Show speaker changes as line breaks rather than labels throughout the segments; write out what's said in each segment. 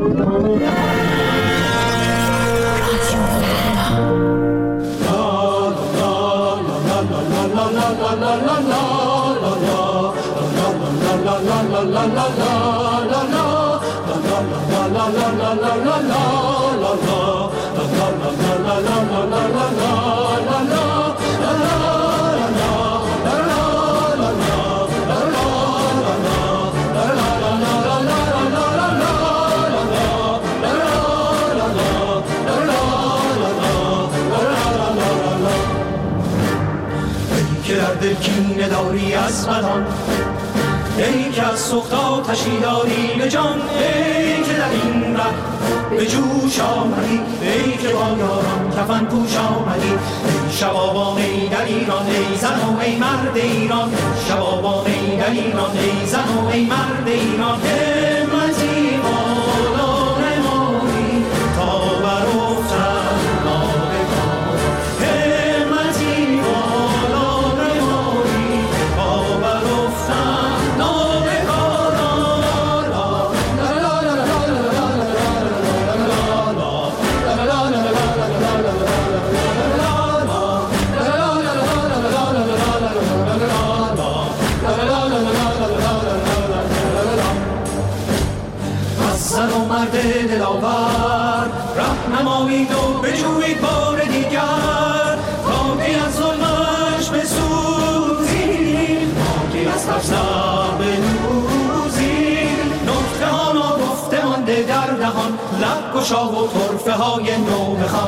کینه داری از بدان، ای که از سوخت آتشی داری به جان، ای که در این ره به جوش آمدی، ای که با یاران کفن پوش آمدی، ای شبابان ای در ایران، ای زن و ای مرد ایران، شبابان ای در ایران، ای زن و ای مرد ایران، همتی بالا نمایی تا برافتن ناگهان، همتی بالا نمایی تا برافتن ناگهان. زن و مرد دلاور رهنمایید و بجویید بار دیگر، تا که از ظلمش بسوزید، تا که از ترسم بنوزید، نکته ها ناگفته مانده در دهان، لب گشا و طرفه های نو بخوان.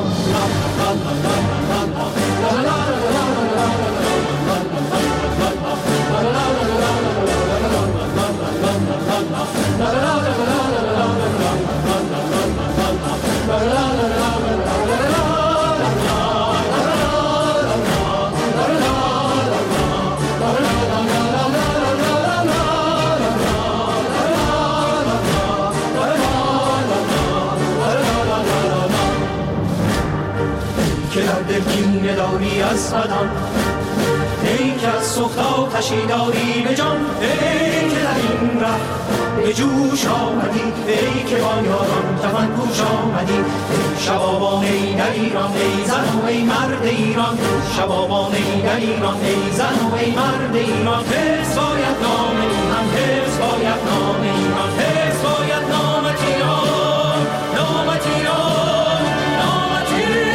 که در دل کینه داری از بدان، ای که از سوخت آتشی داری به جان، ای که در این ره به جوش آمدی، ای که با یاران کفن پوش آمدی، ای شبابان ای در ایران، ای زن و ای مرد ایران، شبابان ای در ایران، ای زن و ای مرد ایران، حفظ باید نام ایران، حفظ باید نام ایران، حفظ باید نامت ایران، نامت ایران، نامت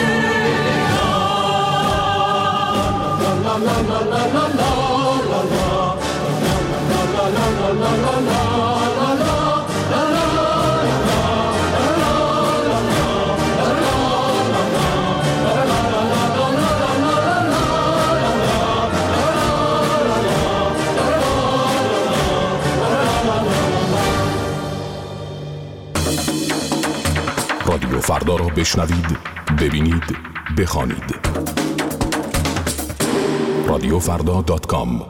رادیو فردا را بشنوید، ببینید، بخوانید. رادیوفردا.com.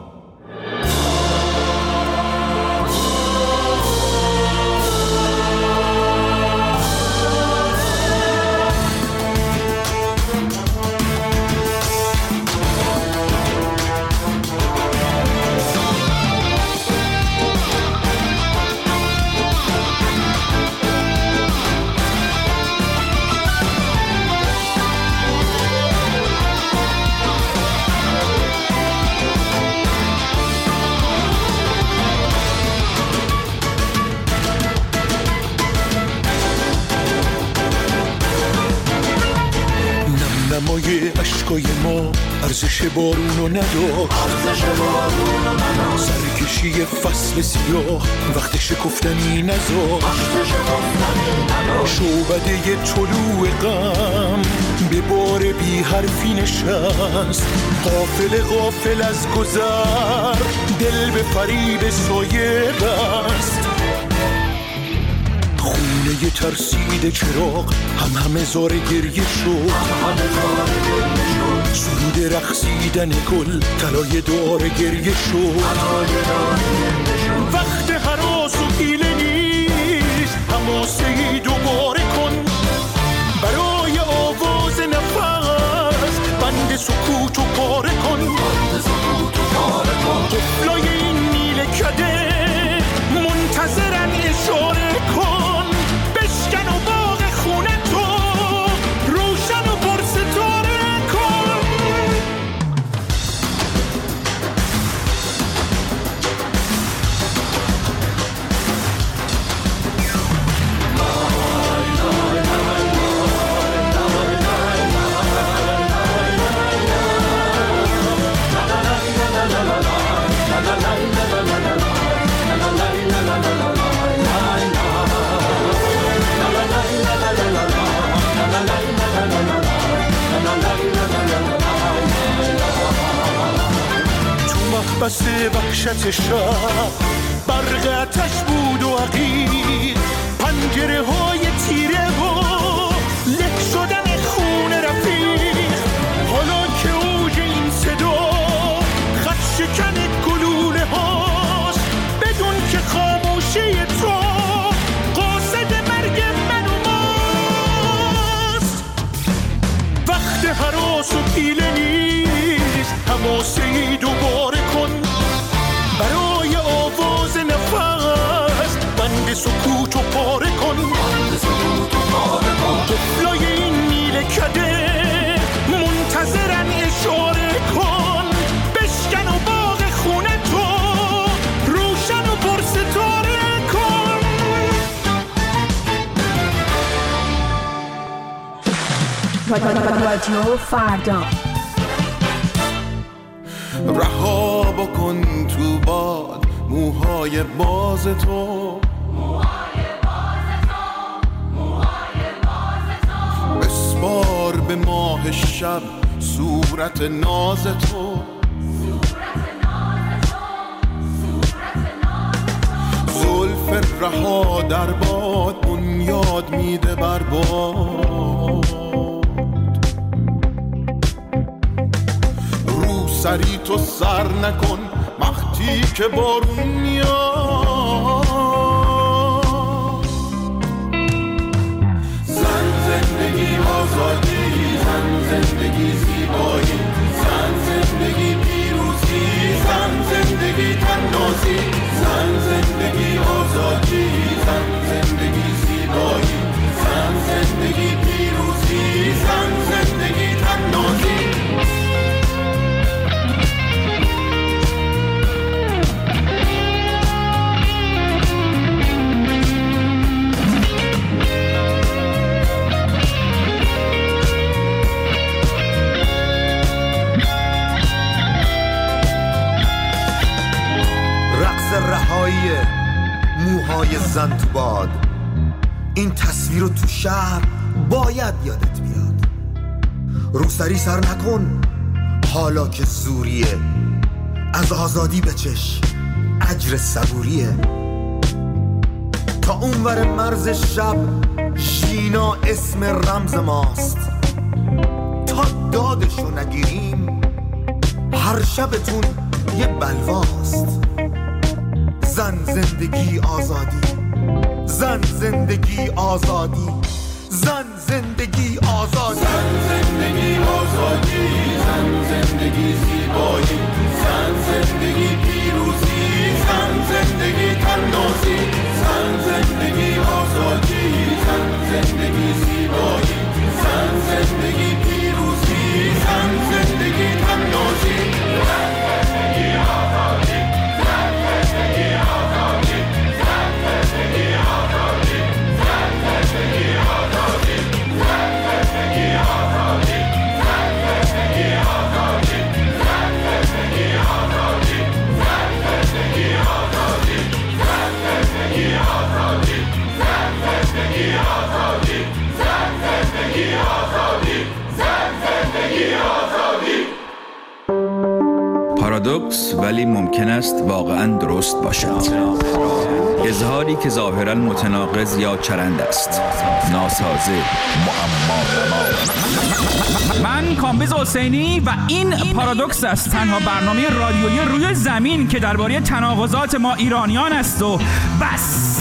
نمای عشقای ما ارزش بارونو نداشت، سرکشی فصل سیاه وقت شکفتنی نذاشت، شعبده طلوع غم به بار بی حرفی نشست، غافل غافل از گذر دل به فریب سایه بست، خونه ترسید چراغ همه زار گریه شد، سرود رقصیدن گل طلای دار گریه شد، وقت هراس و حیله نیست، حماسه‌ای دوباره کن برای آواز نفس، بند سکوتو پاره کن، طفلای این میله کده منتظرن اشاره کن، بشکن بس وحشت شب برق آتش بود و عقیق، پنجره های تیره و له شدن خون رفیق. حالا که اوج این صدا خط شکن گلوله هاست، بدون که خاموشی تو قاصد مرگ من و ماست. وقت هراس و پیله نیست، حماسه‌ای دوباره کن برای آواز نفس، بند سکوت و پاره کن. طفلای این میله کده منتظرن اشاره کن، بشکن و باغ خونه تو روشن و پرستاره کن.
رادیو فردا
رها بکن تو باد موهای باز تو، بسپار به ماه شب صورت ناز تو. زلف رها در باد بنیاد میده بر باد، رو سری تو سر نکن وقتی که بارون میاد. زن زندگی آزادی، زن زندگی زیبایی، زن زندگی پیروزی، زن زندگی تنازی، زن زندگی آزادی، زن زندگی زیبایی، زن زندگی پیروزی، زن زندگی تنازی.
رهایی موهای زن تو باد، این تصویر رو تو شهر باید یادت بیاد. روسری سر نکن حالا که زوریه، از آزادی بچش اجر صبوریه. تا اونور مرز شب ژینا اسم رمز ماست، تا دادشو نگیریم هر شبتون یه بلواست. زن زندگی آزادی، زن زندگی آزادی، زن زندگی آزادی، زن زندگی آزادی، زن زندگی زیبایی، زن زندگی پیروزی، زن زندگی تنازی، زن زندگی آزادی، زن زندگی زیبایی، زن زندگی پیروزی، زن زندگی تنازی، زن زندگی آزادی.
پارادوکس ولی ممکن است واقعاً درست باشد. اظهاری که ظاهراً متناقض یا چرند است، ناسازه، معما.
من کامبیز حسینی و این پارادوکس است، تنها برنامه رادیویی روی زمین که درباره تناقضات ما ایرانیان است و بس.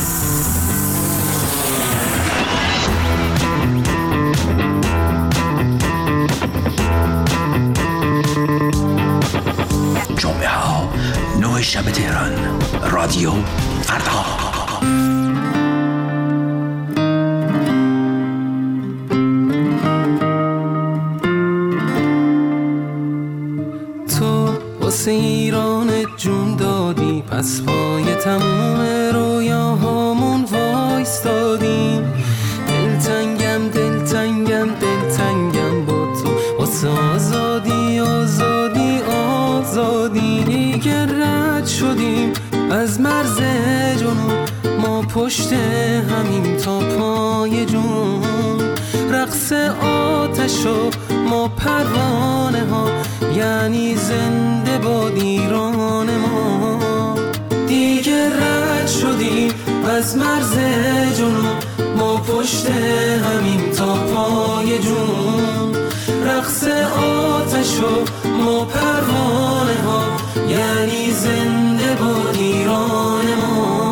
جمعه ها 9 شب تهران، رادیو فردا.
تو واسه ایران جون دادی، پس پای تموم رویاهامون وایستادیم. دلتنگم دلتنگم دلتنگم با تو، واسه آزادی آزادی آزادی. که رد شدیم از مرز جنون، ما پشت همیم تا پای جون. رقص آتش و ما پروانه ها، یعنی زنده باد ایران ما. دیگه رد شدیم از مرز جنوب، ما پشت همین تا پای جون. رقص آتش و ما پروانه ها، یعنی زنده باد ایران ما.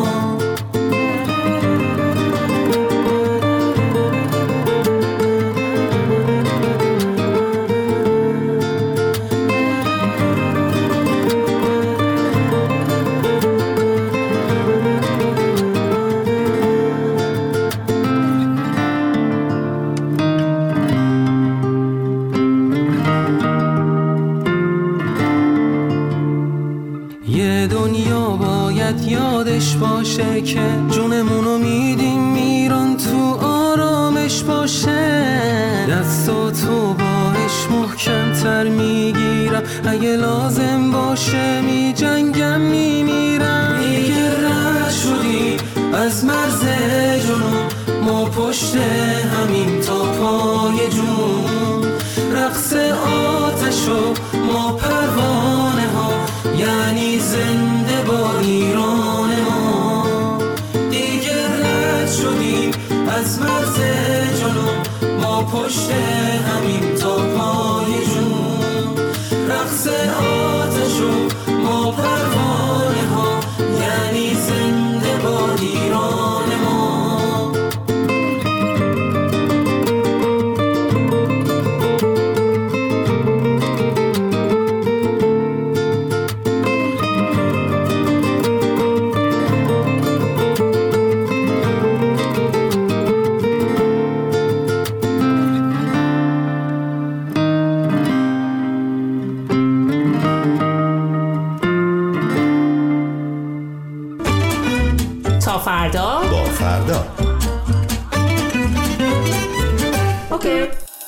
یادش باشه که جونمونو میدیم ایران، تو آرامش باشه. دستاتو باش محکم‌تر میگیرم، اگه لازم باشه میجنگم میمیرم. دیگه رد شدی از مرز جنوب، ما پشت همین تا پای جون. رقص آتش و ما پروانه ها، یعنی زنده با ایران ما. دیگه رد شدیم از مرز جنوب، ما پشت همین تا پای جون. رقص آتش و ما پروانه ها، یعنی زنده با ایران ما.
فردا
با فردا.
اوکی.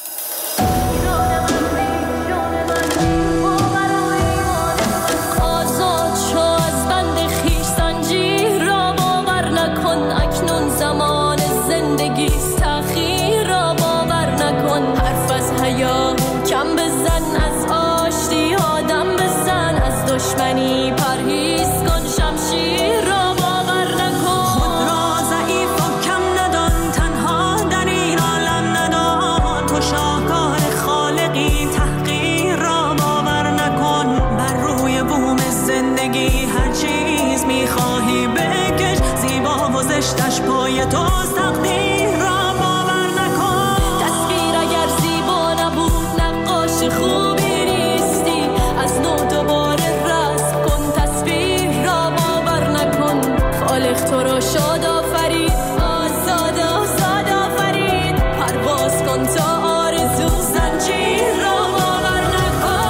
آزاد شو از بند خویش، زنجیر را باور نکن. اکنون زمان زندگی است، تأخیر را باور نکن. حرف از حیا کم بزن، از آشتی آدم بزن. از دشمنی پرهیز کن، شمشیر را زشتش پای توست، تقدیر را باور نکن. تصویر اگر زیبا نبود، نقاش خوبی نیستی. از نو دوباره رسم کن، تصویر را باور نکن. خالق تو را شاد آفرید، آزاد آزاد آفرید. پرواز کن تا آرزو، زنجیر را باور نکن.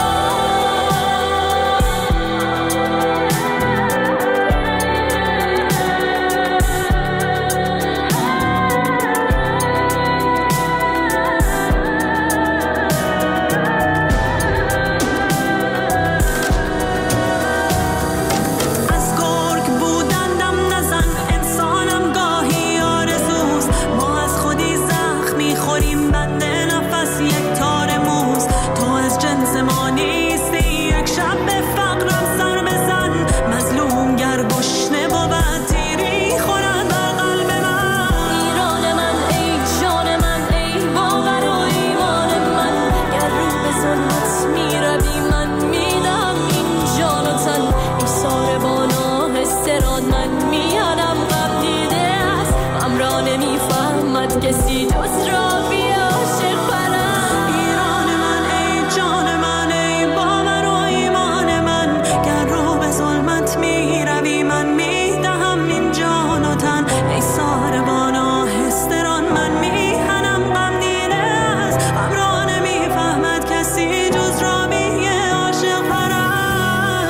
کسی جز را بی عاشق پرست. ایران من ای جان من، ای باور و ایمان من. گر رو به ظلمت می روی، من می دهم این جان و تن. ای ساربان آهستران، من می هنم غم دیده است. غم را نمی فهمد کسی جز را بی عاشق پرست.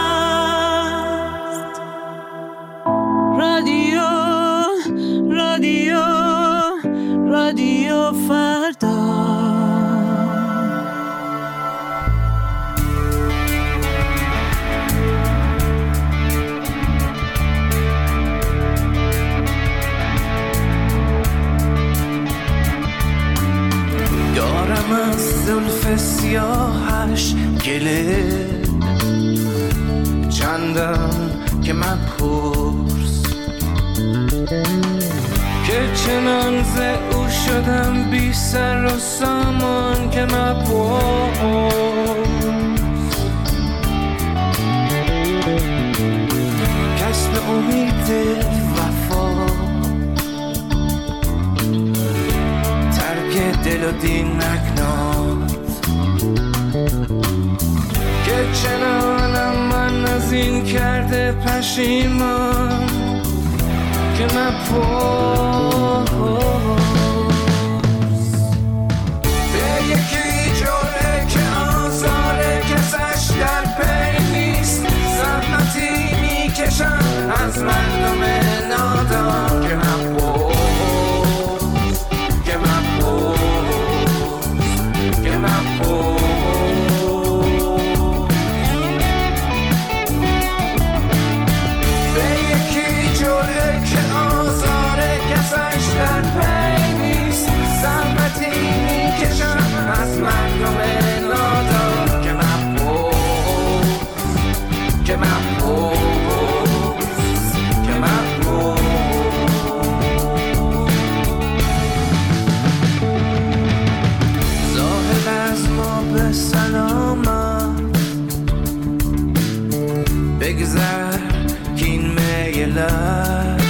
رادیو رادیو رادیو فردا.
از زلف سیاهش گله چندم که من پرس که چنان ز او شدم بی سر و سامان که من پرس کسب امید وفا ترک دل و دین نکناد که چنانم من از این کرده پشیمان که من پرس به یکی جوره که آزاره کسش در پی نیست زحمتی میکشم از مردم نادان که من پرس که من پرس که من پرس به یکی جوره که آزاره کسش در پی نیست زحمتی میکشم از مردم نادان که من پرس که من پرس که من پرس ظاهر از ما به سلامت بگذر کین میلت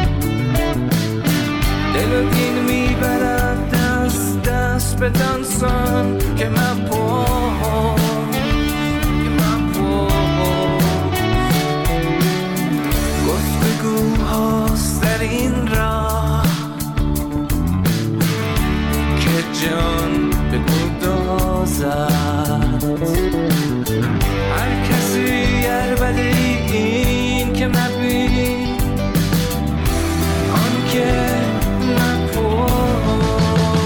دل و دین میبرد دست دست به دانسان که من پرس که من پرس گفتگوهاست در این راه که جان به گدازد هر کسی عربده این که مبین آن که من پرس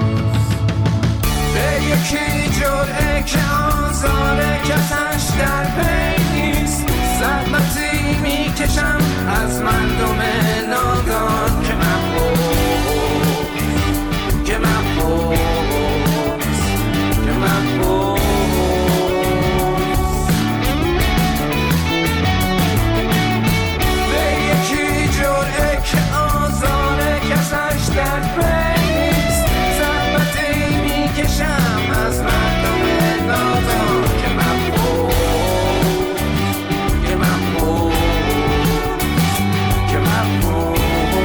به یکی جرعه که آزاره کسش در پی نیست زحمتی میکشم از مردم نادان که من پرس که من پرس که من پرس به یکی جرعه که آزاره کسش در پی نیست زحمتی میکشم از مردم نادان که من پرس که من پرس که من پرس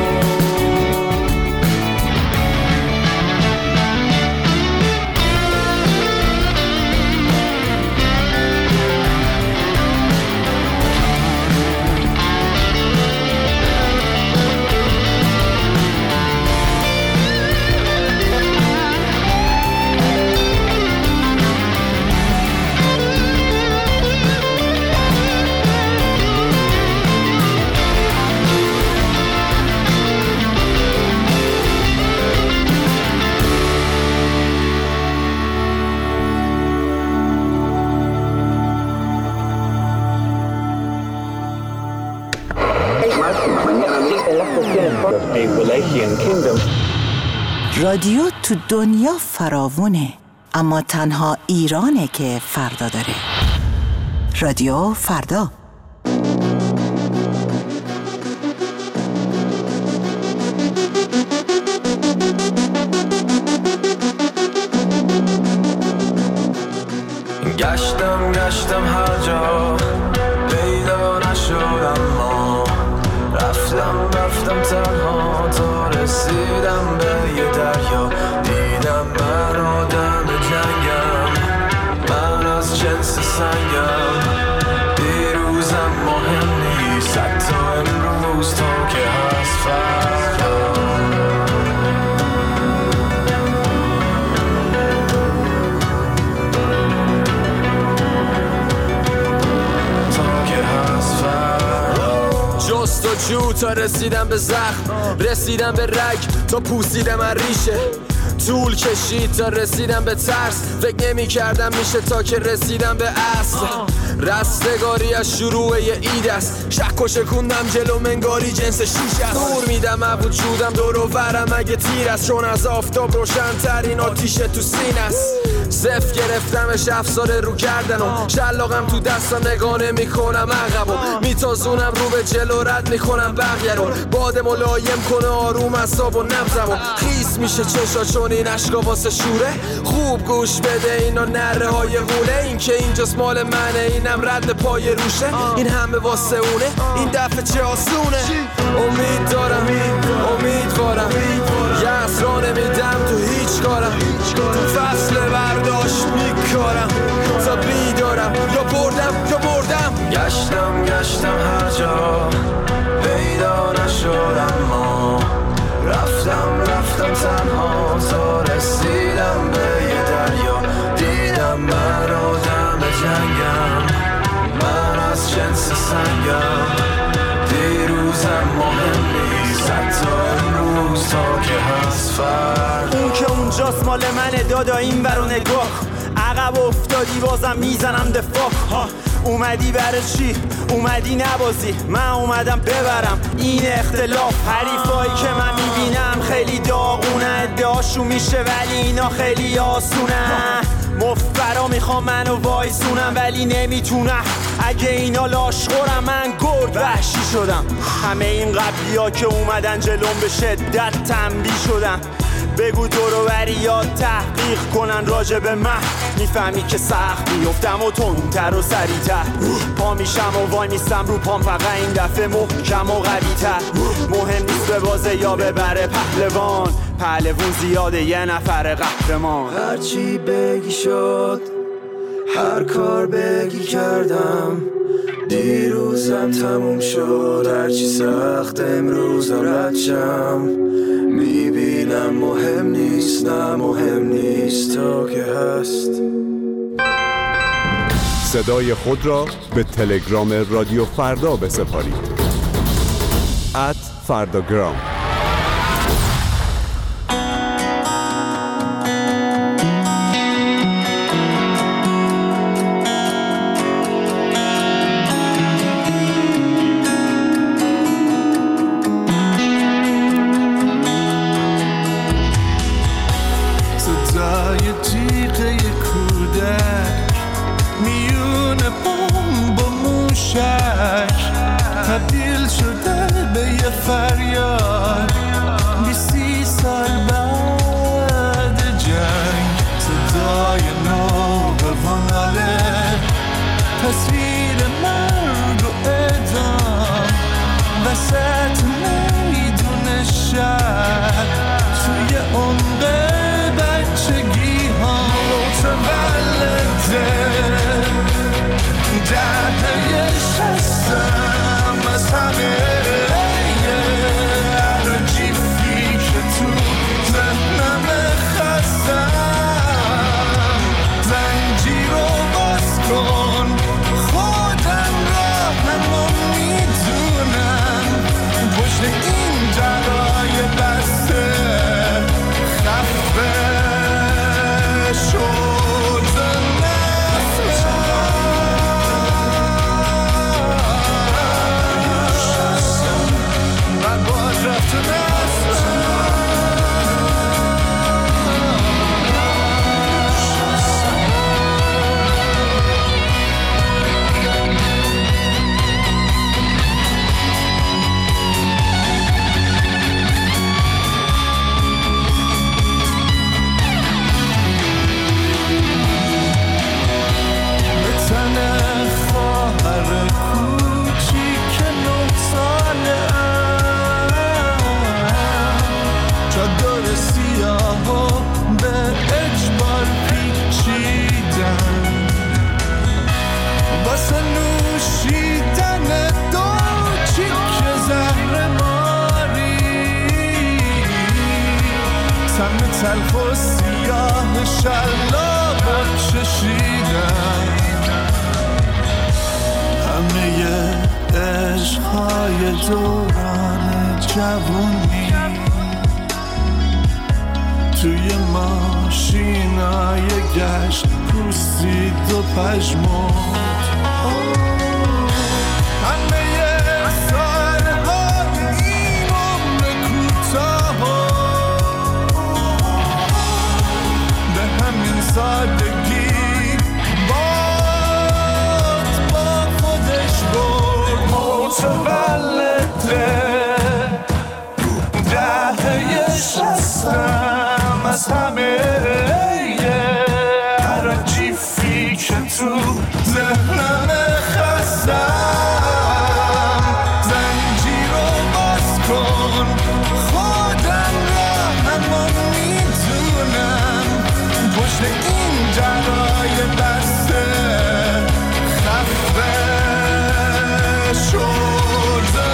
رادیو تو دنیا فراوونه، اما تنها ایرانه که فردا داره. رادیو فردا.
گشتم هر جا پیدا نشد اما رفتم تنها تا رسیدم به یه دریا دیدم من آدم جنگم من از جنس سنگم دیروزم مهم نیست حتی امروز تا که هست فردا جستجو تا رسیدم به زخم رسیدم به رگ تا پوسیدم از ریشه طول کشید تا رسیدم به ترس فکر نمی کردم میشه تا که رسیدم به اصل رستگاری از شروع یه اید است. شک و شکوندم جلو منگاری جنس شیش است. نور میدم از وجودم دور و برم اگه تیر است، چون از آفتاب روشن ترین آتیش تو سینه است. صف گرفتمش افسار رو کردنم، شلاقم تو دستم نگانه میکنم عقبم، میتازونم رو به جلو رد میکنم بقیه رو. باد ملایم کنه آروم اعصاب و نبضمو، خیس میشه چشا چون این عشقا واسه شوره. خوب گوش بده اینا نره های غوله، این که اینجاست مال منه اینم رد پای روشه. این همه واسه اونه این دفعه چه آسونه. امید دارم امیدوارم یه اسرا نمیدم تو هیچ کارم، تو فصل برداشت میکارم تا بیدارم. یا بردم گشتم هر جا پیدا نشدم، ما رفتم تنها تا رسیدم به یه دریا. دیدم من آدم جنگم، من از جنس سنگم. دیروزم مهم نیست حتی امروز تا که هست فردا.
اون که اونجاست مال منه دادا این برو نگاه. عقب افتادی بازم میزنم دفاع. اومدی برای چی؟ اومدی نبازی، من اومدم ببرم این اختلاف. حریفایی که من میبینم خیلی داغونه، ادعاشون میشه ولی اینا خیلی آسونه. مفبرا میخوام منو وایسونم ولی نمیتونم، اگه اینا لاشخورم من گرگ وحشی شدم. همه این قبلی ها که اومدن جلوم به شدت تنبیه شدن. بگو دورو بریات تحقیق کنن راجع به من، میفهمی که سخت میفتم و تندتر و سریعتر. پا میشم و وای میستم رو پام، فقط این دفعه محکم و قوی‌تر. مهم نیست به بازه یا ببره پهلوون زیاده یه نفر قهرمان.
هرچی بگی شد، هر کار بگی کردم. دیروزم تموم شد، هرچی سخت امروزم رد شم. میبینم مهم نیست، نه مهم نیست تا که هست.
صدای خود را به تلگرام رادیو فردا بسپارید. @فرداگرام.
تبدیل شده به یه فریاد 20 سال بعد جنگ. صدای نو و ناله، تصویر مرگ و اعدام وسط میدون شهر. توی عمق بچگی ها متولده دهه 60 از همه عراجیفی که تو ذهنم خستم. زنجیر رو باز کن، خودم راهمو میدونم. پشت این درای بسته خفه شد تلخ و سیاه شلاق چشیدم. همه عشقهای دوران جوونی توی ماشینای گشت پوسید و پژمرد. از همه هر جیفی که تو ذهنم خستم زنجیر رو باز کن خودم را اما میدونم پشت این درای بسته خفه شد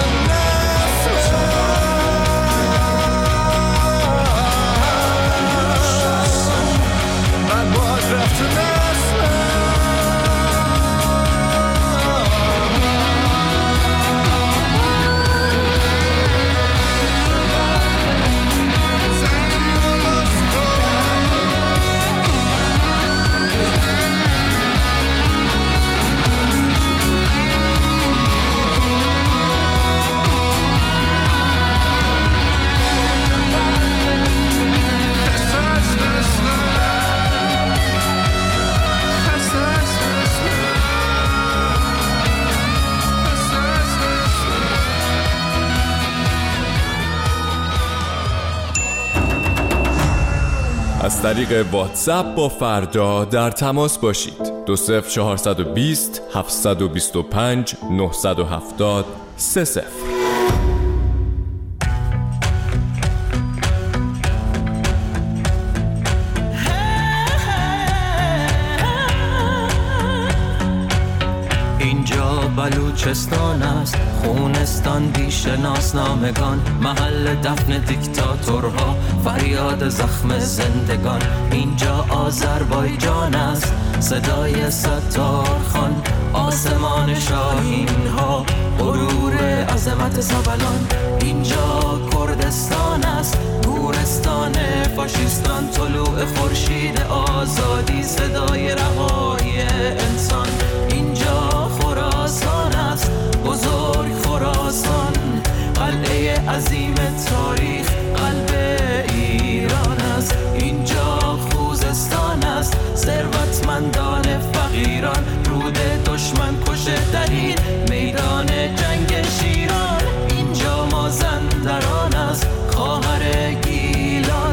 از طریق واتساپ با فردا در تماس باشید. 20420 725 970 30.
بلوچستان است، خونستان بیش ناسنامگان، محل دفن دیکتاتورها، فریاد زخم زندگان. اینجا آذربایجان است، صدای ستار خان، آسمان شاهین ها، غرور عظمت زبلان. اینجا کردستان است، گورستان فاشیستان، طلوع خورشید آزادی، صدای رهایی انسان. اینجا خراسان است، بزرگ خراسان، قلعه عظیم تاریخ، قلب ایران است. اینجا خوزستان است، ثروتمندان فقیران، رود دشمن کشه در این میدان جنگ شیران. اینجا مازندران است، خواهر گیلان،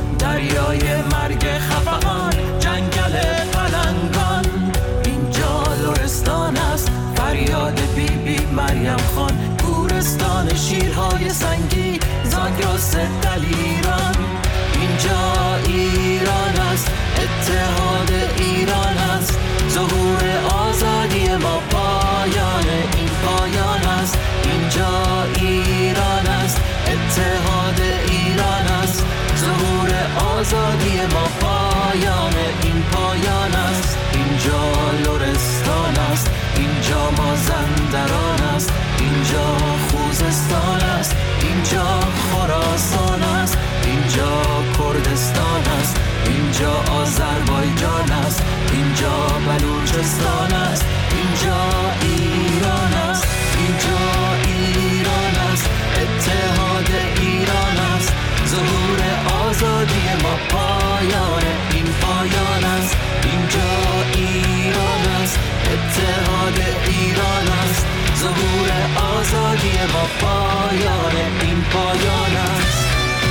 دریای مرگ خفقان، جنگل پلنگان. اینجا لرستان است، فریاد بی بی مریم خان، گورستان شیرهای سنگی، زاگرس دلیران. اینجا ایران است، اتحاد ایران است، ظهور آزادی ما، پایان این پایان است. اینجا ایران است، اتحاد ایران است، ظهور آزادی ما، پایان این پایان است. اینجا لرستان است، اینجا مازندران است، اینجا خوزستان است، اینجا خراسان است، اینجا کردستان است، اینجا آذربایجان است، اینجا بلوچستان است، اینجا ایران است، اینجا ایران است، اتحاد ایران است، ظهور آزادی ما، پایان این پایان است. اینجا ایران است، اتحاد ایران است، ظهور آزادی ما، پایان این پایان است.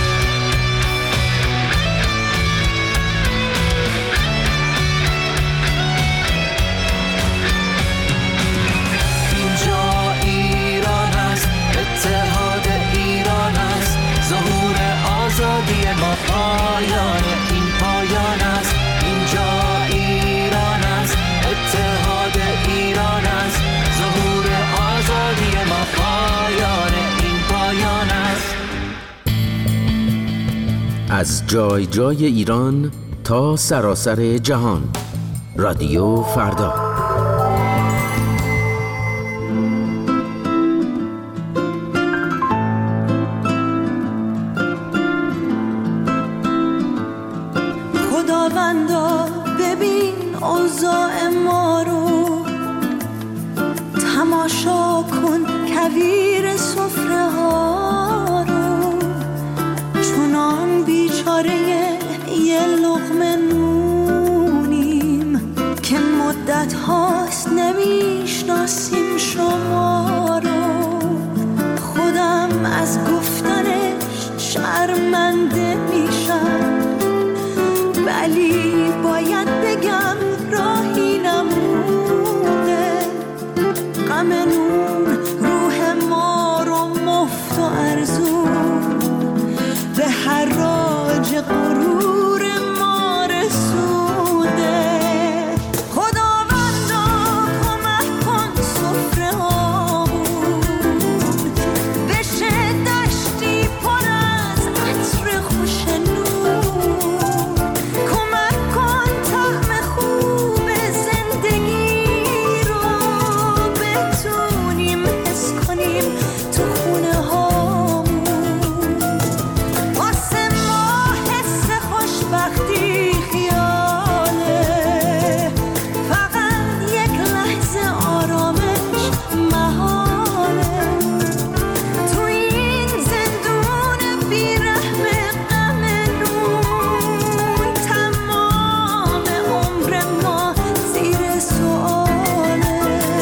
اینجا ایران است، اتحاد ایران است، ظهور آزادی ما، پایان این پایان است. اینجا ایران است، اتحاد ایران است، ظهور آزادی ما، پایان این پایان است.
از جای جای ایران تا سراسر جهان، رادیو فردا.
خداوندا ببین اوضاع ما رو، تماشا کن کویر سفره ها رو، چونان بیچاره یه لقمه نونیم که مدت هاست نمیشناسیم شما رو. خودم از گفتنش شرمنده میشم، ولی باید بگم راهی نمونه. غم نون روح ما رو مفت و ارزون به حراج غرور ما رسونده. خداوندا کمک کن سفره هامون بشه دشتی پر از عطر خوش نون. کمک کن طعم خوب زندگی رو بتونیم حس کنیم تو خونه هامون. واسه ما حس خوشبختی خیاله، فقط یک لحظه آرامش محاله. تو این زندون بیرحم غم نون، تمام عمر ما زیر سؤاله.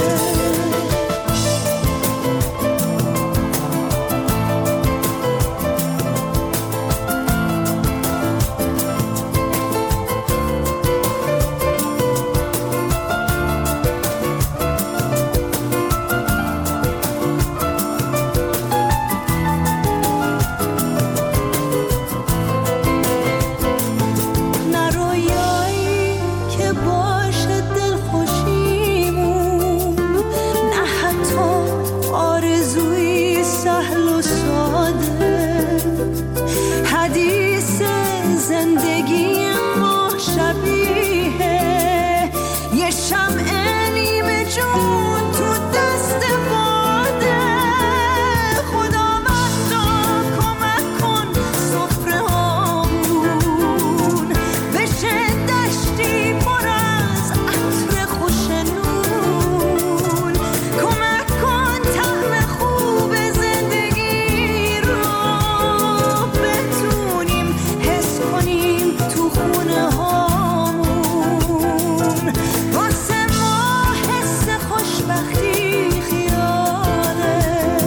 نه رویایی که باشه دلخوشیمون، نه حتی آرزوی سهل و ساده. حدیث زندگی ما شبیه یه شمع نیمه جون تو دست باده. خداوندا کمک کن سفره هامون بشه دشتی پر از عطر خوش نون. کمک کن طعم خوب زندگی رو بتونیم حس کنیم تو خونه هامون. واسه ما حس خوشبختی خیاله،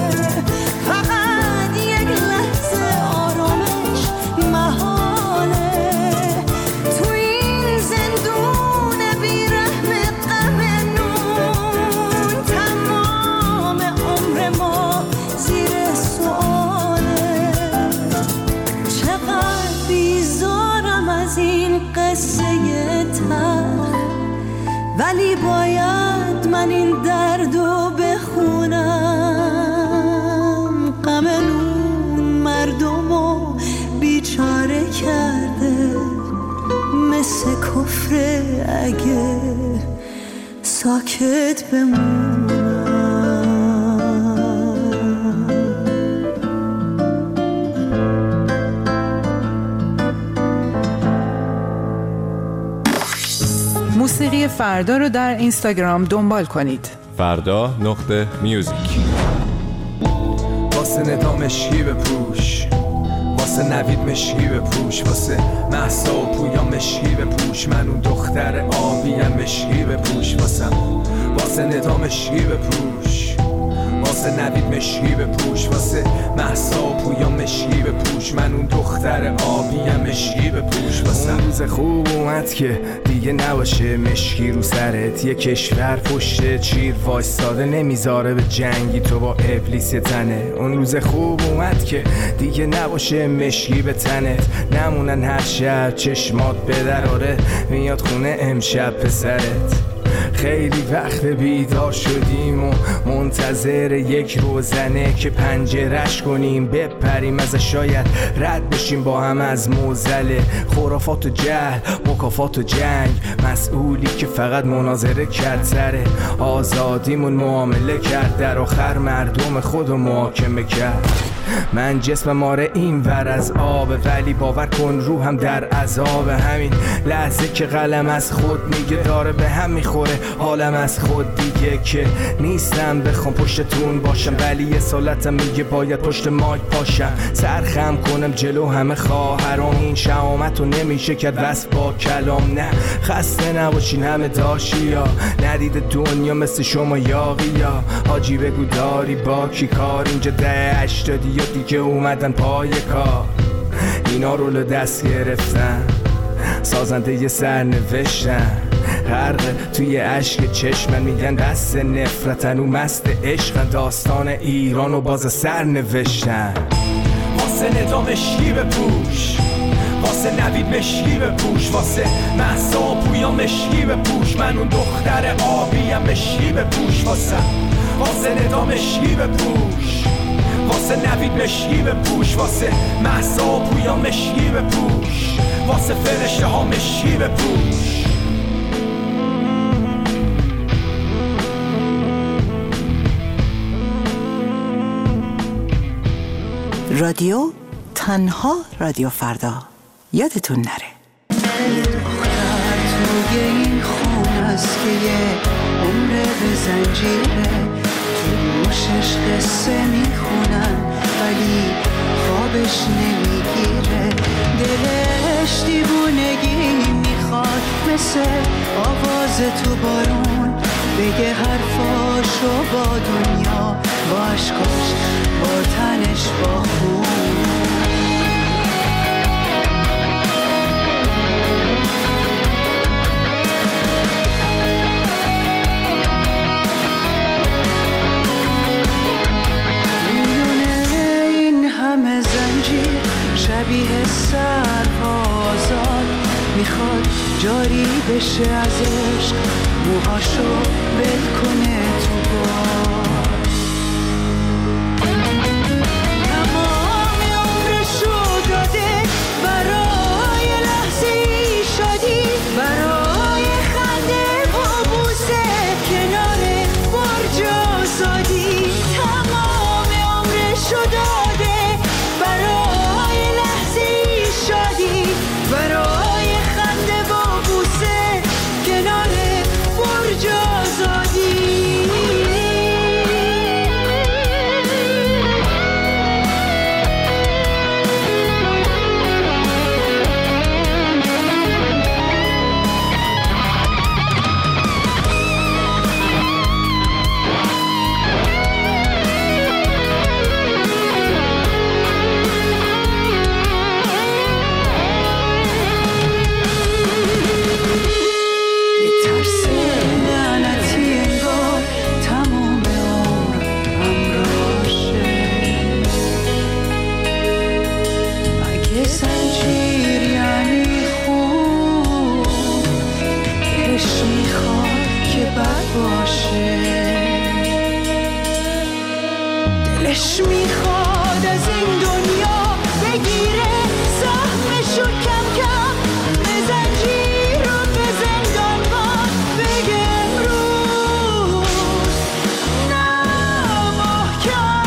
فقط یک لحظه آرامش محاله. تو این زندون بیرحم غم نون، تمام عمر ما زیر سؤاله. چقدر بیزارم از این قصه تلخ، ولی باید من این دردو بخونم. غم نون مردمو بیچاره کرده، مثل کفر اگه ساکت بمونم.
موسیقی فردا رو در اینستاگرام دنبال کنید.
فردا.میوزیک.
واسه ندا مشکی بپوش، واسه نوید مشکی بپوش، واسه مهسا و پویا مشکی بپوش، من اون دختر آبیم مشکی بپوش. واسه ندا مشکی بپوش، واسه نوید مشکی بپوش، واسه مهسا و پویا مشکی بپوش، من اون دختر آبیم مشکی بپوش. اون روز خوب اومد که دیگه نباشه مشکی رو سرت، یه کشور پشت چیر وایستاده نمیذاره به جنگی تو با ابلیس تنه. اون روز خوب اومد که دیگه نباشه مشکی به تنت، نمونن هر شب چشمات به دراره میاد خونه امشب پسرت. خیلی وقت بیدار شدیم و منتظر یک روزنه که پنجرش کنیم بپریم ازش، شاید رد بشیم با هم از معضل خرافات و جهل، مکافات و جنگ. مسئولی که فقط مناظره کرد سر آزادیمون معامله کرد، در آخر مردم خودو محاکمه کرد. من جسمم آره این ور از آبه، ولی باور کن روحم در عذاب. همین لحظه که قلم از خود میگه داره به هم میخوره حالم از خود دیگه، که نیستم بخوام پشتتون باشم، ولی یه سالتم میگه باید پشت مایک پاشم. سرخم کنم جلو همه خواهرام، این شهامتو نمیشه کرد وصف با کلام. نه خسته نباشین همه داشیا، ندیده دنیا مثل شما یاقیا. حاجی بگو داری با کی کار، اینجا 80 یا دیگه اومدن پای کار. اینا رولو دست گرفتن، سازنده یه سر نوشتن، غرق توی عشق چشمن، میگن دست نفرتن و مست عشقن. داستان ایرانو باز سر نوشتن.
واسه ندام شیب پوش، واسه نوید مشکی بپوش، واسه مهسا پویا مشکی بپوش، من اون دختر آبیم مشکی بپوش. واسه ندام مشکی بپوش، واسه نوید مشکی بپوش، واسه مهسا پویا مشکی بپوش، واسه فرشته ها مشکی بپوش.
رادیو تنها رادیو فردا، یادتون نره.
یه دختر توی این خون است که یه عمر به زنجیره، تو گوشش قصه میخونن ولی خوابش نمیگیره، دلش دیوونگی میخواد مثل آواز تو بارون، بگه حرفاشو با دنیا، با عشقاش، با تنش، با خون. شبیه سربازان میخواد جاری بشه از عشق، موهاشو ول کنه تو باد. تمام عمرشو داده برای لحظه ای شادی، برای خنده و بوسه کنار برج آزادی. تمام عمرشو داده برای برای خنده و بوسه کنار برج آزادی. دلش میخواد از این دنیا بگیره سهمشو کم کم، به زنجیر و به زندانبان بگه امروز نه محکم.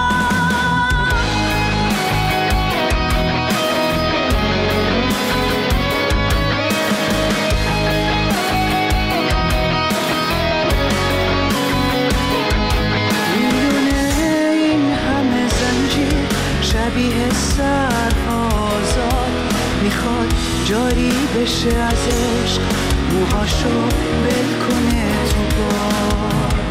شبیه سربازان میخواد جاری بشه از عشق، موهاشو ول کنه تو باد.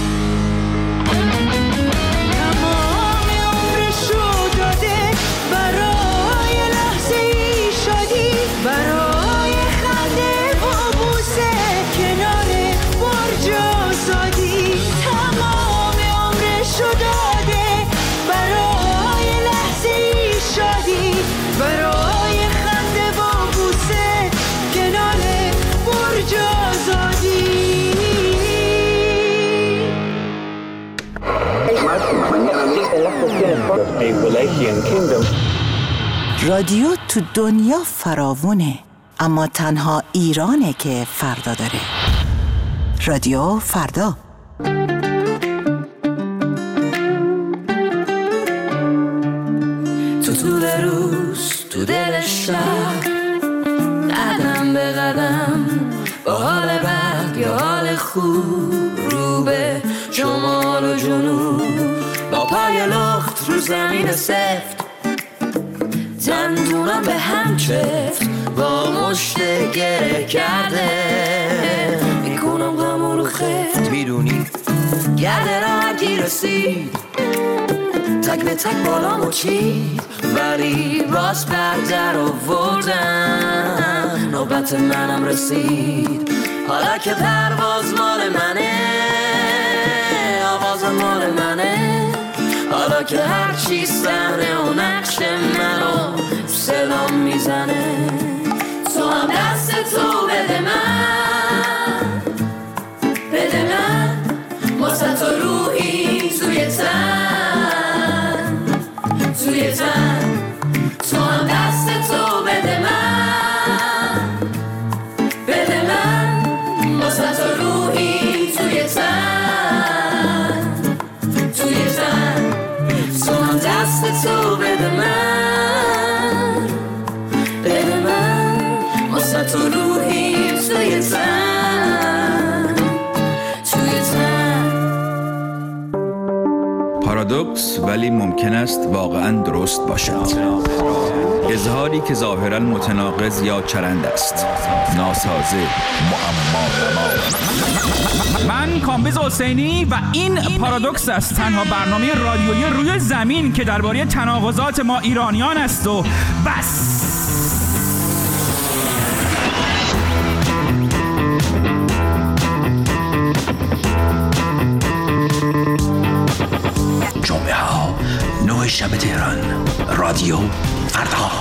تمام عمرشو داده برای لحظه ای شادی، برای خنده و بوسه کنار برج آزادی. تمام عمرشو داده برای شادی، برای خنده و بوسه کنار برج آزادی.
رادیو تو دنیا فراوونه، اما تنها ایرانه که فردا داره. رادیو فردا.
دل شب، قدم به قدم با حال بد یا حال خوب، رو به شمال و جنوب با پای لخت رو زمین سفت، دندونم به هم چفت با مشت گره کرده، میکنم غمو رو خفت. میدونی گرده را هرکی رسید تک به تک بالامو چید، ولی راست بر در آوردن نوبت منم رسید. حالا که پرواز مال منه، آواز مال منه، حالا که هرچی صحنه و نقش منو سلام میزنه، تو هم دست تو بده من، بده من واسه تو روحی توی تن، توی تن، تو هم دست تو بده من، بده من واسه تو روحی توی تن، توی تن، تو هم دست تو بده من، بده من واسه تو روحی توی تن، توی تن.
پارادوکس ولی ممکن است واقعا درست باشد. اظهاری که ظاهرا متناقض یا چرند است، ناسازه، معما.
من کامبیز حسینی و این پارادوکس است، تنها برنامه رادیویی روی زمین که درباره تناقضات ما ایرانیان است و بس.
جمعه ها 9 شب تهران، رادیو فردا.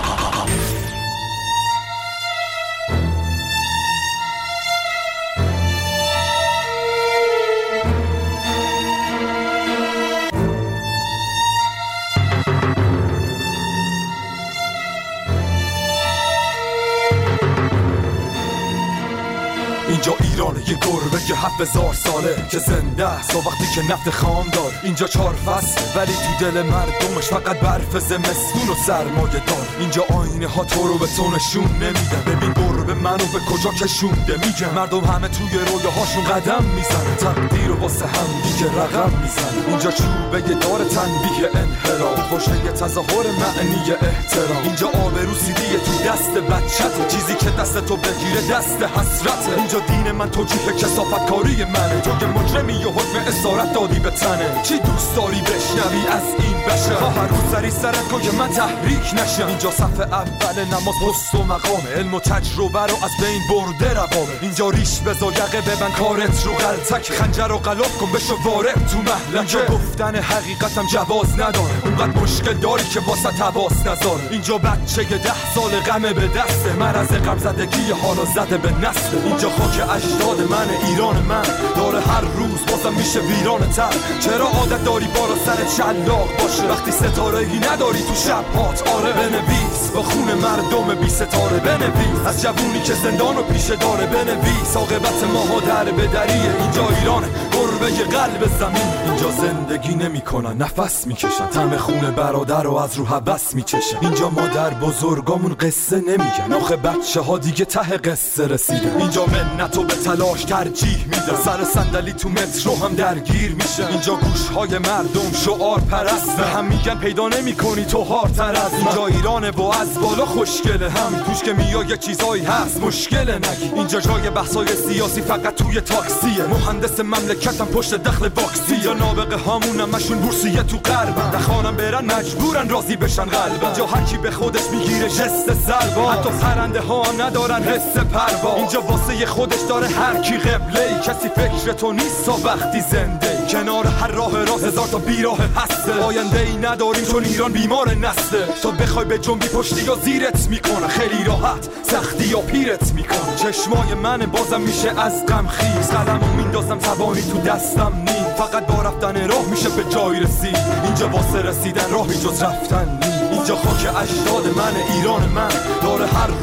اینجا ایرانه، یه گربه که 7000 ساله که زنده است و وقتی که نفت خام دار. اینجا 4 فصل ولی تو دل مردمش فقط برف زمستون و سرمایه دار. اینجا آینه ها تو رو به تو نشون نمیدن، ببین گربه منو به کجا کشونده. میگه مردم همه توی رویاهاشون قدم میزنه، تقدیر و واسه هم دیگه رقم میزنه. اینجا چوبه دار تنبیه انحراف، واژه تظاهر معنی احترام. اینجا آبرو سیدیه تو دست بچته، چیزی که دست تو بگیره دست حسرته. اینجا دین من توجیه کثافتکاری منه، تو که مجرمی و حکم اسارت دادی به تنه. چی دوست داری بشنوی از این بشه؟ هر روز سری سرت کن که من تحریک نشم. اینجا صف اول نماز پست و مقامه، علم و تجربه رو از بین برده روامه. اینجا ریش بزا یقه ببن کارت رو غلطک، خنجر رو غلاف کن بشو وارد تو محلکه. اینجا گفتن حقیقتم جواز نداره، اونقدر مشکل داری که واسه تواس نذاره. اینجا بچه 10 سال غمه به دسته، مرض غم زدگی حالا زده به نسل. اینجا خاک اجداد من، ایران من داره هر روز بازم میشه ویران تر. چرا عادت داری بالا سر شلاق باشه وقتی ستاره‌ای نداری تو شب هات؟ آره بنویس با خون مردم بی ستاره، بنویس از جوونی که زندان و پیشه داره، بنویس عاقبت ماها در به دریه. اینجا ایران گربه قلب زمین، اینجا زندگی نمیکنن نفس میکشن، طعم خون برادر رو از رو هوس میچشن. اینجا مادر بزرگامون قصه نمیگن، آخه بچه ها دیگه ته قصه رسیدن. اینجا منتو به تلاش ترجیح میدن، سر صندلی تو مترو هم درگیر میشن. اینجا گوشهای مردم شعار پرست، به هم میگن پیدا نمیکنی تو هارتر از من. اینجا ایرانه و از بالا خوشگله، هم توش که میای یه چیزایی هست مشکل نگی. اینجا جای بحثای سیاسی فقط توی تاکسیه، مهندس مملکتم پشت دخل باکسی. یا نابغه هامون همشون بورسیه تو غربن، نخوانم برن مجبورن راضی بشن قلبن. اینجا هر کی به خودش میگیره جست سلوا، حتی پرنده ها هم ندارن حس پروا. اینجا واسه خودش داره هر کی قبله، کسی فکر تو نیست تا وقتی زنده. کنار هر راه راز هزار تا بیراه هسته، آینده ای نداریم چون ایران بیمار نسته. تو بخوای به جنبی پشتی یا زیرت میکنه، خیلی راحت سختی یا پیرت میکنه. چشمای من بازم میشه از غم خیز، قلمو میندازم توانی تو دستم نیم. فقط با رفتن راه میشه به جای رسید، اینجا واسه رسیدن راهی جز رفتن نیم. اینجا خاک اجداد من، ایران من داره هر روز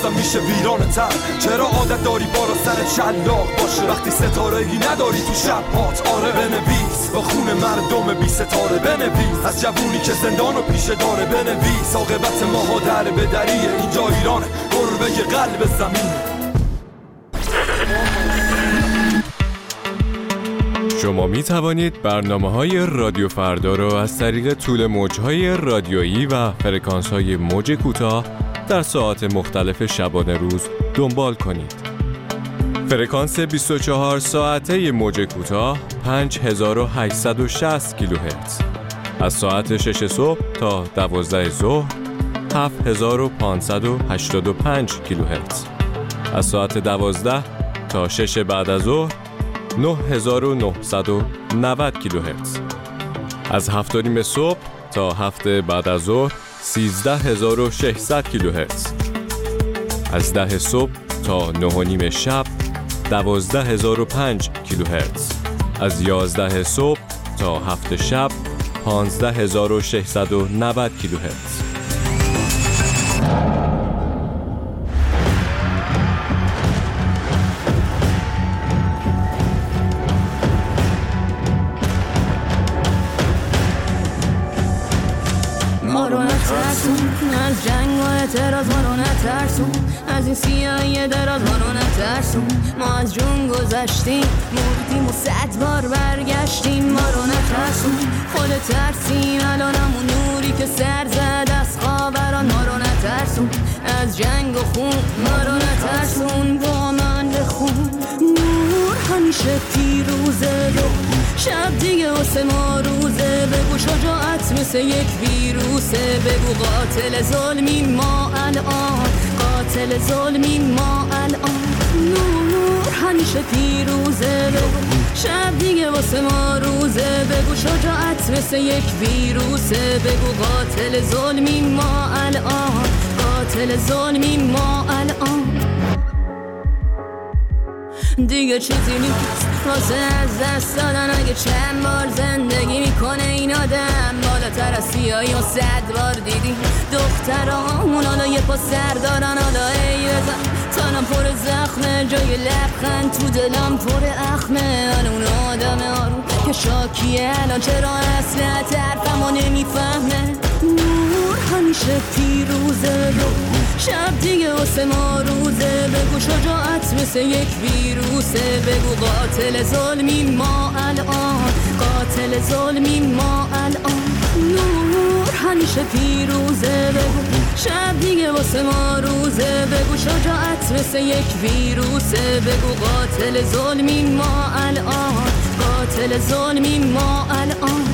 بازم میشه ویران تر. چرا عادت داری بالا سر شلاق باشه وقتی ستاره‌ای نداری تو شب هات؟ آره بنویس با خون مردم بی ستاره، بنویس از جوونی که زندان و پیشه داره، بنویس عاقبت ماها در به دریه. اینجا ایرانه، گربه قلب زمینه.
شما می توانید برنامه‌های رادیو فردا را از طریق طول موج‌های رادیویی و فرکانس‌های موج کوتاه در ساعات مختلف شبانه روز دنبال کنید. فرکانس 24 ساعته موج کوتاه 5860 کیلوهرتز. از ساعت 6 صبح تا 12 ظهر 7585 کیلوهرتز. از ساعت 12 تا 6 بعد از ظهر 9990 کیلوهرتز. از 7:30 صبح تا 7 بعد از ظهر 13600 کیلوهرتز. از 10 صبح تا 9:30 شب 12005 کیلوهرتز. از 11 صبح تا 7 شب 15690 کیلوهرتز.
ما رو نترسون از جنگ و اعتراض، ما رو نترسون از این سیاهی دراز، ما رو نترسون. ما از جون گذشتیم، مردیم و 100 بار برگشتیم. ما رو نترسون، خود ترسیم الان همون نوری که سر زد از خاوران. ما رو نترسون از جنگ و خون، ما رو نترسون با من بخون. نور همیشه پیروزه، شب دیگه واسه ما روزه. بگو شجاعت مثل یک ویروسه، بگو قاتل ظلمی ما الان، قاتل ظلمی ما الان. نور همیشه پیروزه، بگو شب دیگه واسه ما روزه. بگو شجاعت مثل یک ویروسه، بگو قاتل ظلمی ما الان، قاتل ظلمی ما الان. دیگه چیزی نیست واسه از دست دادن. اگه چند بار زندگی میکنه این آدم، بالاتر از سیاهی و 100 بار دیدی دخترامون حالا یه پا سر دارن. حالا ای بزن تنم پر زخمه، جای لبخند تو دلم پر اخمه. حالا اون آدم آروم که شاکیه الان چرا اصلا طرفمو نمیفهمه. نور همیشه پیروزه، شب دیگه واسه ما روزه. بگو شجاعت مثل یک ویروسه، بگو قاتل ظلمی ما الان، قاتل ظلمی ما الان. نور همیشه پیروزه، بگو شب دیگه واسه ما روزه. بگو شجاعت مثل یک ویروسه، بگو قاتل ظلمی ما الان، قاتل ظلمی ما الان.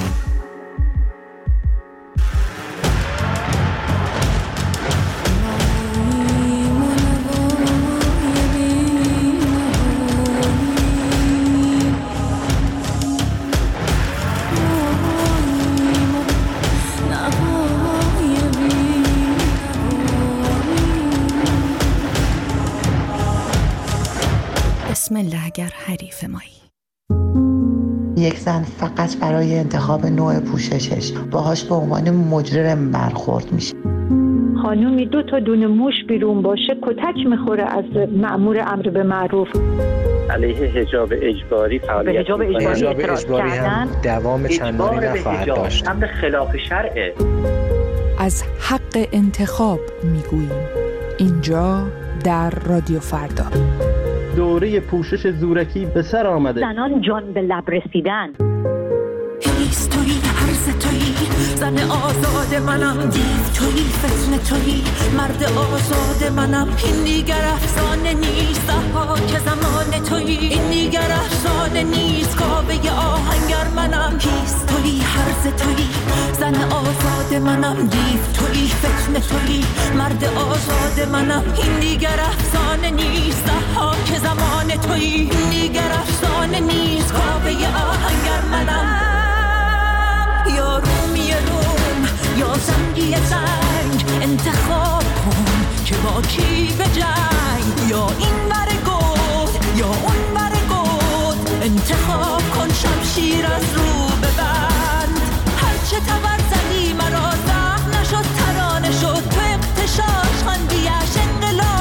بسم الله اگر حریف مایی.
یک زن فقط برای انتخاب نوع پوششش باهاش به عنوان مجرم برخورد میشه.
خانومی 2 تا دونه موش بیرون باشه کتک میخوره از مأمور امر به معروف.
علیه حجاب اجباری فعالیت
حجاب اجباری
هم
دوام چندانی نخواهد داشت.
امر خلاف شرعه.
از حق انتخاب میگوییم اینجا در رادیو فردا.
دوره پوشش زورکی به سر آمده.
زنان جان به لب رسیدن.
هیست تویی، هرز تویی، زن آزاد منم. دیو تویی، فتنه تویی، مرد آزاد منم. این دیگر افسانه نیست، ضحاک زمان تویی. این دیگر افسانه نیست، کاوه آهنگر منم. هیست تویی، هرز تویی، زن آزاد منم. دیو تویی، فتنه تویی، مرد آزاد منم. این دیگر افسانه نیست، ضحاک زمان تویی. این دیگر افسانه نیست، کاوه آهنگر منم. یا رومی روم یا زنگی زنگ، انتخاب کن که با کی به جنگ. یا این ور گود یا اون ور گود، انتخاب کن شمشیر از رو ببند. هرچه تبر زدی مرا زخم نشد، ترانه شد تو اغتشاش خواندیش انقلاب.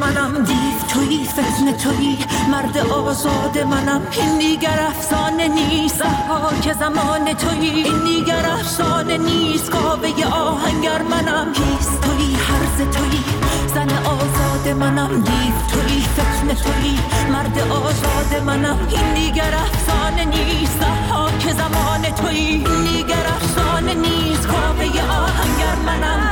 منم، دیو تویی فتنه تویی مرد آزاد منم. این دیگر افسانه نیست که زمان تویی، این دیگر افسانه نیست کاوه آهنگر منم. هیست تویی هرز تویی زن آزاد منم، دیو تویی فتنه تویی مرد آزاد منم. این دیگر افسانه نیست که زمان تویی، این دیگر افسانه نیست کاوه آهنگر منم.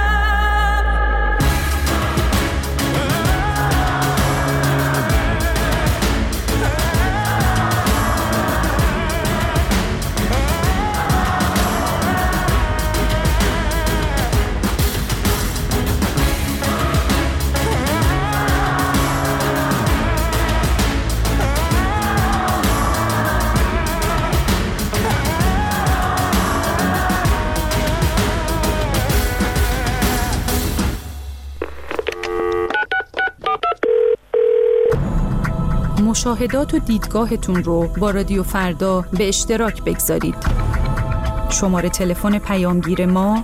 مشاهدات و دیدگاهتون رو با رادیو فردا به اشتراک بگذارید. شماره تلفن پیامگیر ما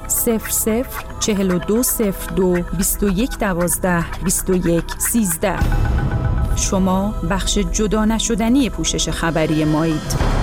004202 2112 2113. شما بخش جدا نشدنی پوشش خبری مایید.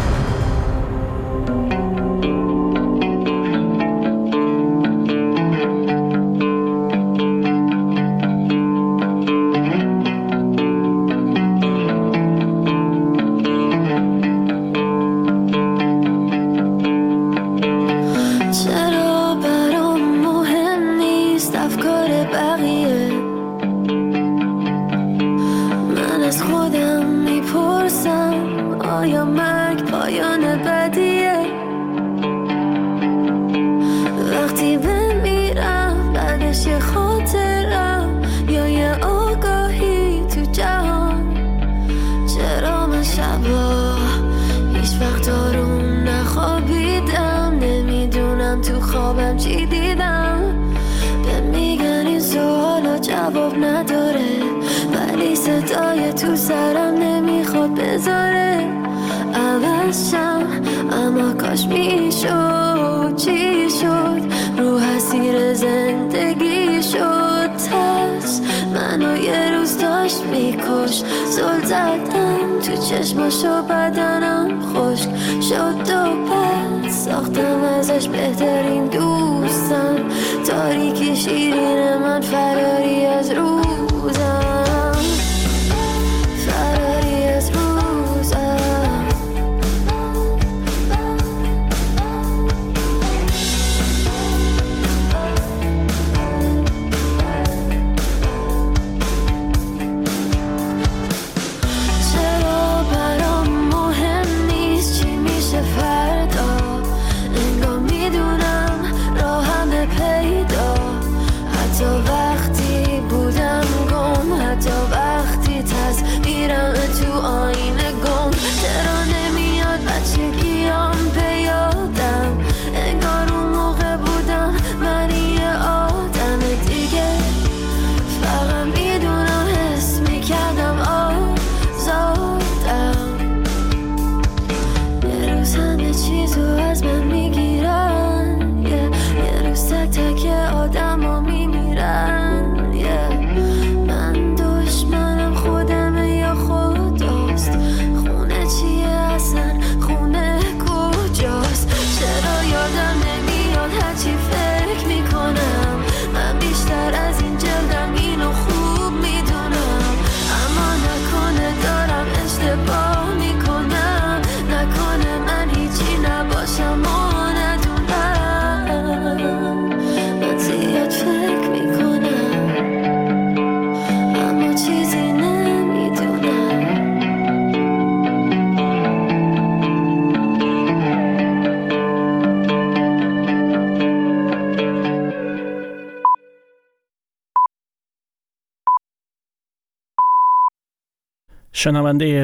چشماشو بدنم خشک شد و پس ساختم ازش بهترین دوستم. تاریکی شیرین من فراری از روزم، فراری از روزم.
شنونده